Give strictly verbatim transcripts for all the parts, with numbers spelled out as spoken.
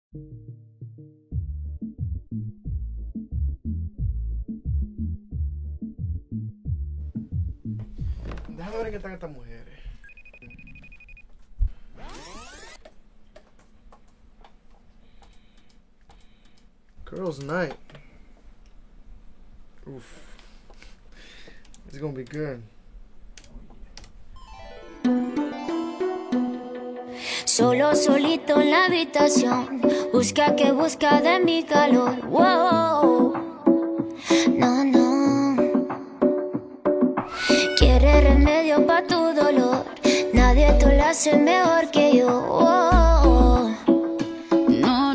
Déjame ver en qué están estas mujeres. Girls' night. Oof. It's gonna be good. Solo solito en la habitación, busca que busca de mi calor. Wow. No, no. Quiere remedio pa' tu dolor, nadie te lo hace mejor que yo. Wow. No,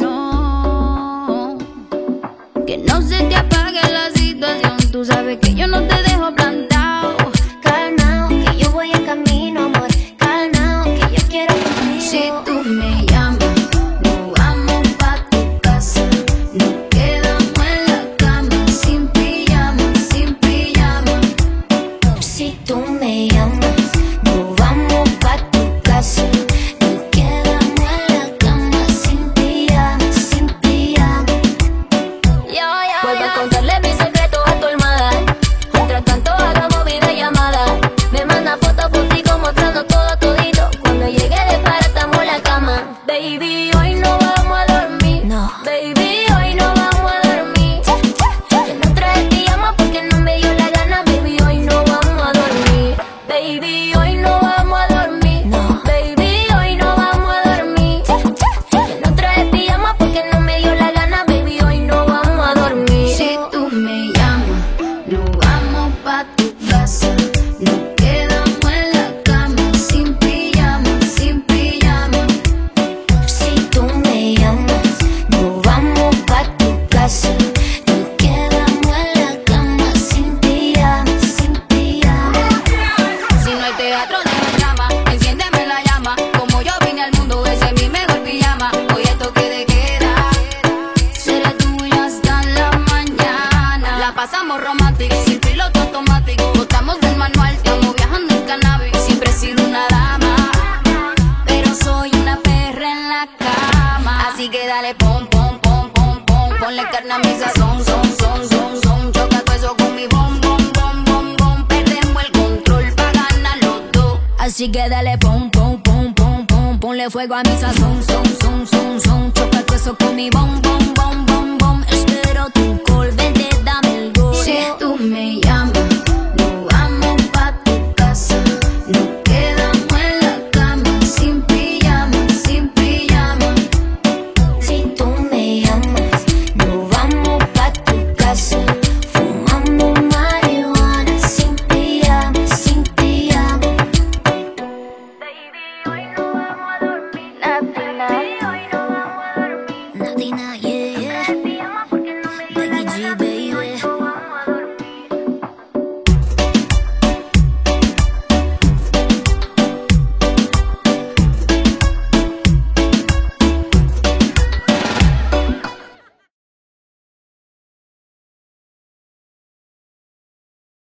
no. Que no se te apague la situación, tú sabes que yo no te dejo plantado. Calmao, que yo voy en camino, amor. Calmao, que yo quiero contigo. Si tú me llamas, nos vamos pa' tu casa. Nos quedamos en la cama, sin pijama, sin pijama. Si tú me llamas, nos vamos pa' tu casa. Nos quedamos en la cama, sin pijama, sin pijama. Yo, yo, vuelvo a contarle mis secretos a tu almohada. Mientras tanto hagamos videollamada. Me manda fotos, fotico mostrando todo todito. Cuando llegue de para estamos en la cama. Baby, hoy no vamos a dormir. No. Baby, hoy no vamos a dormir. Que no traje pijama porque no me dio la gana. Baby, hoy no vamos a dormir. Baby, hoy no vamos a dormir. No. Baby, hoy no vamos a dormir. Que no traje pijama porque no me dio la gana. Baby, hoy no vamos a dormir. Si tú me llamas, nos vamos pa' tu casa. Nos quedamos en la cama, sin pijama, sin pijama. Si tú me llamas, nos vamos pa' tu casa. Nos quedamos en la cama, sin pijama, sin pijama. Si no hay teatro, no hay drama. Enciéndeme la llama. Como yo vine al mundo, ese es mi mejor pijama. Hoy esto que de queda seré tuya hasta la mañana. La pasamos romántica, sin piloto automático. Botamos del manual, estamos viajando en cannabis. Siempre he sido una dama, pero soy una perra en la cama. Así que dale pom, pom, pom, pom, pom. Ponle carne a mi sazón, son, son, son, son. Choca todo eso con mi bom, bom, bom, bom, bom. Perdemos el control pa' ganar los dos. Así que dale pom, pom, pom, pom, pom. Ponle fuego a mi sazón, son, son, son, son. Choca todo eso con mi bom.